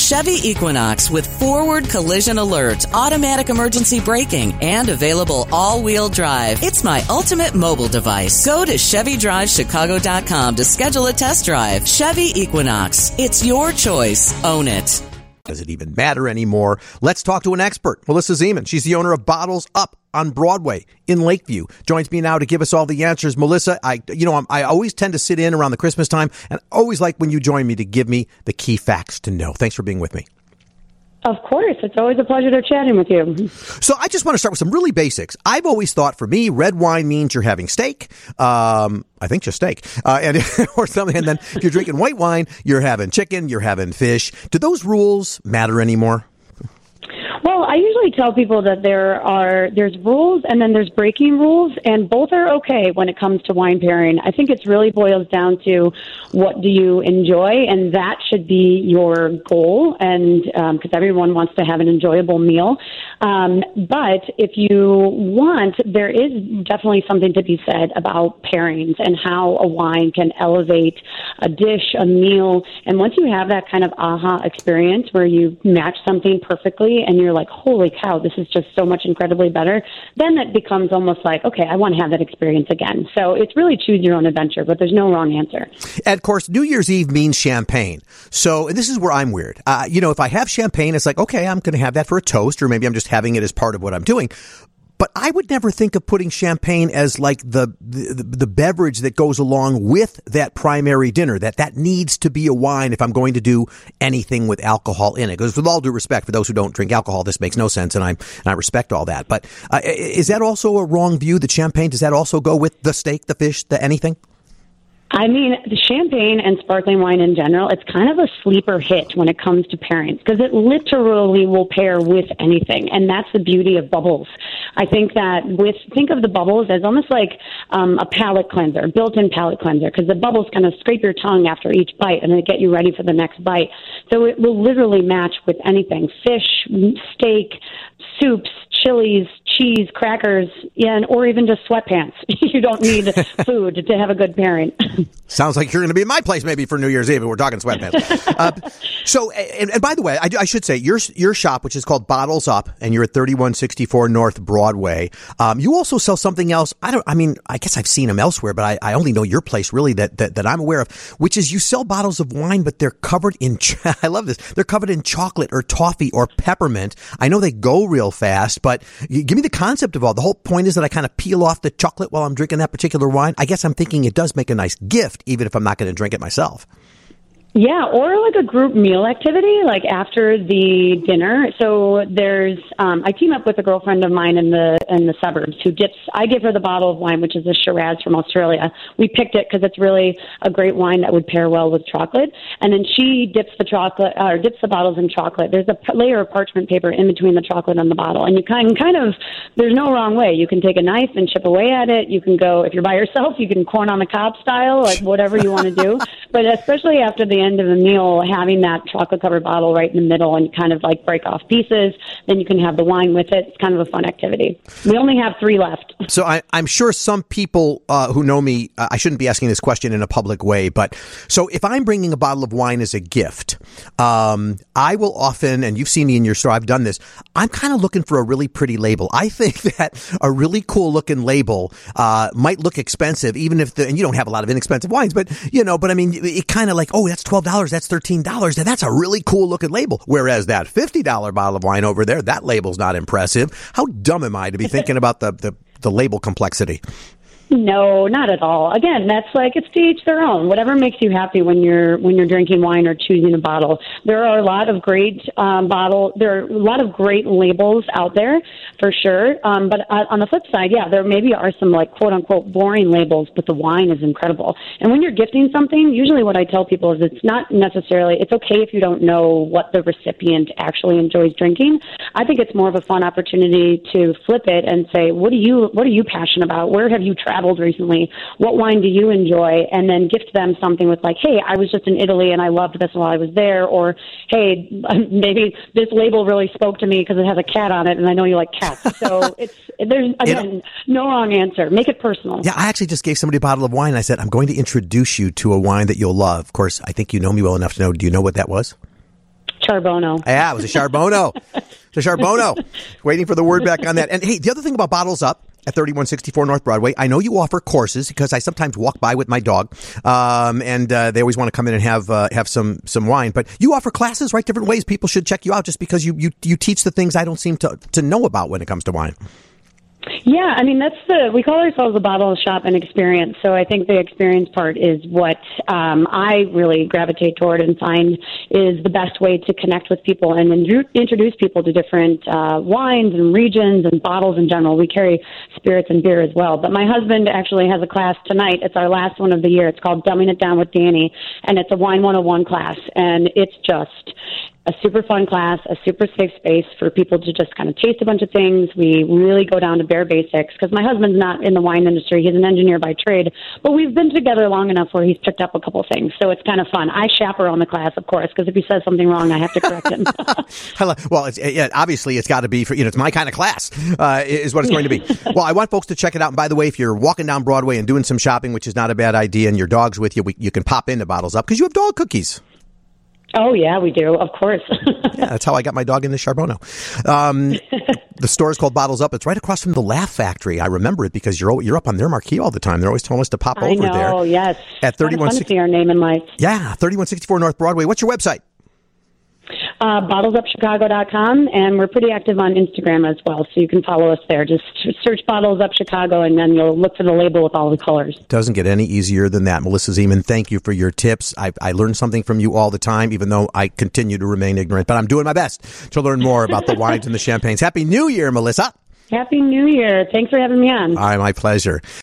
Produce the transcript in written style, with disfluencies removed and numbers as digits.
Chevy Equinox with forward collision alert, automatic emergency braking, and available all-wheel drive. It's my ultimate mobile device. Go to ChevyDriveChicago.com to schedule a test drive. Chevy Equinox. It's your choice. Own it. Does it even matter anymore? Let's talk to an expert. Melissa Zeman. She's the owner of Bottles Up on Broadway in Lakeview. Joins me now to give us all the answers. Melissa, I always tend to sit in around the Christmas time, and I always like when you join me to give me the key facts to know. Thanks for being with me. Of course. It's always a pleasure to chatting with you. So I just want to start with some really basics. I've always thought, for me, red wine means you're having steak. I think just steak, and or something. And then if you're drinking white wine, you're having chicken, you're having fish. Do those rules matter anymore? Well, I usually tell people that there's rules and then there's breaking rules, and both are okay when it comes to wine pairing. I think it really boils down to what do you enjoy, and that should be your goal, and because everyone wants to have an enjoyable meal. But if you want, there is definitely something to be said about pairings and how a wine can elevate a dish, a meal. And once you have that kind of aha experience where you match something perfectly and you're like, holy cow, this is just so much incredibly better, then it becomes almost like, okay, I want to have that experience again. So it's really choose your own adventure, but there's no wrong answer. And of course, New Year's Eve means champagne. So this is where I'm weird. If I have champagne, it's like, okay, I'm going to have that for a toast, or maybe I'm just having it as part of what I'm doing. But I would never think of putting champagne as like the beverage that goes along with that primary dinner, that needs to be a wine if I'm going to do anything with alcohol in it. Because with all due respect for those who don't drink alcohol, this makes no sense, and I respect all that. But is that also a wrong view, that champagne, does that also go with the steak, the fish, the anything? I mean, the champagne and sparkling wine in general, it's kind of a sleeper hit when it comes to pairings, because it literally will pair with anything. And that's the beauty of bubbles. I think that think of the bubbles as almost like a palate cleanser, built-in palate cleanser, because the bubbles kind of scrape your tongue after each bite and they get you ready for the next bite. So it will literally match with anything: fish, steak, soups, chilies, cheese, crackers, or even just sweatpants. You don't need food to have a good pairing. Sounds like you're going to be in my place maybe for New Year's Eve. We're talking sweatpants. So, by the way, I should say your shop, which is called Bottles Up, and you're at 3164 North Broadway. You also sell something else. I guess I've seen them elsewhere, but I only know your place really that I'm aware of, which is you sell bottles of wine, but they're covered in, I love this, they're covered in chocolate or toffee or peppermint. I know they go real fast, but give me the concept of all. The whole point is that I kind of peel off the chocolate while I'm drinking that particular wine. I guess I'm thinking it does make a nice gift, even if I'm not going to drink it myself. Yeah, or like a group meal activity, like after the dinner. So there's, I team up with a girlfriend of mine in the suburbs who I give her the bottle of wine, which is a Shiraz from Australia. We picked it because it's really a great wine that would pair well with chocolate. And then she dips the bottles in chocolate. There's a layer of parchment paper in between the chocolate and the bottle. And you kind of, there's no wrong way. You can take a knife and chip away at it. You can go, if you're by yourself, you can corn on the cob style, like whatever you want to do. But especially after the end of the meal, having that chocolate covered bottle right in the middle, and you kind of like break off pieces, then you can have the wine with it. It's kind of a fun activity. We only have 3 left. So I'm sure some people who know me, I shouldn't be asking this question in a public way, but so if I'm bringing a bottle of wine as a gift, I will often, and you've seen me in your store, I've done this, I'm kind of looking for a really pretty label. I think that a really cool looking label might look expensive, even if and you don't have a lot of inexpensive wines, but I mean, it kind of like, oh, that's $12, that's $13, and that's a really cool looking label. Whereas that $50 bottle of wine over there, that label's not impressive. How dumb am I to be thinking about the label complexity? No, not at all. Again, that's like, it's to each their own. Whatever makes you happy when you're drinking wine or choosing a bottle. There are a lot of great there are a lot of great labels out there for sure. But on the flip side, yeah, there maybe are some like quote unquote boring labels, but the wine is incredible. And when you're gifting something, usually what I tell people is it's okay if you don't know what the recipient actually enjoys drinking. I think it's more of a fun opportunity to flip it and say, what are you passionate about? Where have you traveled recently? What wine do you enjoy? And then gift them something with like, hey, I was just in Italy and I loved this while I was there. Or, hey, maybe this label really spoke to me because it has a cat on it and I know you like cats. So there's, again, no wrong answer. Make it personal. Yeah, I actually just gave somebody a bottle of wine. I said, I'm going to introduce you to a wine that you'll love. Of course, I think you know me well enough to know. Do you know what that was? Charbono. Yeah, it was a Charbono. The Charbono. Waiting for the word back on that. And hey, the other thing about Bottles Up at 3164 North Broadway, I know you offer courses because I sometimes walk by with my dog, and they always want to come in and have some wine. But you offer classes, right? Different ways people should check you out just because you teach the things I don't seem to know about when it comes to wine. Yeah, I mean, we call ourselves a bottle shop and experience. So I think the experience part is what I really gravitate toward and find is the best way to connect with people and introduce people to different wines and regions and bottles in general. We carry spirits and beer as well. But my husband actually has a class tonight. It's our last one of the year. It's called Dumbing It Down with Danny, and it's a Wine 101 class. And it's just a super fun class, a super safe space for people to just kind of taste a bunch of things. We really go down to bare basics because my husband's not in the wine industry. He's an engineer by trade, but we've been together long enough where he's picked up a couple things. So it's kind of fun. I chaperone the class, of course, because if he says something wrong, I have to correct him. Well, obviously it's got to be for, it's my kind of class, is what it's going to be. Well, I want folks to check it out. And by the way, if you're walking down Broadway and doing some shopping, which is not a bad idea, and your dog's with you, you can pop into Bottles Up because you have dog cookies. Oh, yeah, we do. Of course. Yeah, that's how I got my dog into Charbono. The store is called Bottles Up. It's right across from the Laugh Factory. I remember it because you're up on their marquee all the time. They're always telling us to pop over there. Oh, yes. At 3160 our name in life. Yeah, 3164 North Broadway. What's your website? BottlesUpChicago.com, and we're pretty active on Instagram as well, so you can follow us there. Just search Bottles Up Chicago, and then you'll look for the label with all the colors. Doesn't get any easier than that. Melissa Zeman, thank you for your tips. I learn something from you all the time, even though I continue to remain ignorant, but I'm doing my best to learn more about the wines and the champagnes. Happy New Year, Melissa. Happy New Year. Thanks for having me on. All right, my pleasure.